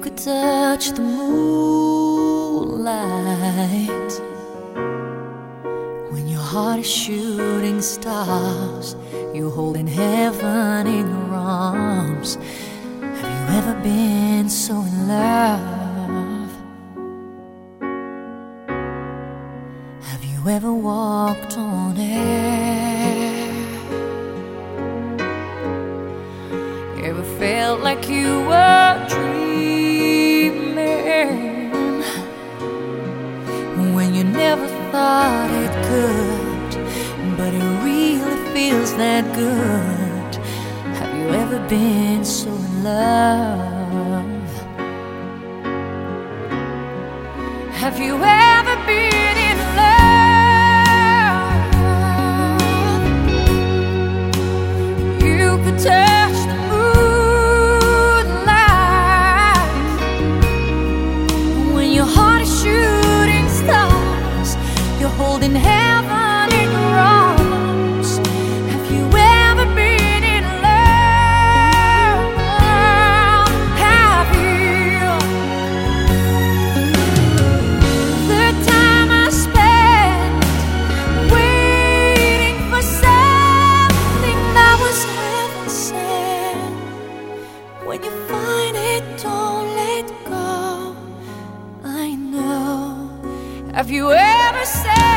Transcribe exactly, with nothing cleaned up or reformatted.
could touch the moonlight, when your heart is shooting stars, you're holding heaven in your arms. Have you ever been so in love? Have you ever walked on air? Ever felt like you were dreaming when you never thought it could, but it really feels that good? Have you ever been so in love? Have you ever been in love? You could touch the moonlight, when your heart is shooting stars, you're holding heaven in your arms. Have you ever been in love? Have you? The time I spent waiting for something that was heaven sent, when you find it, don't let go. I know. Have you ever said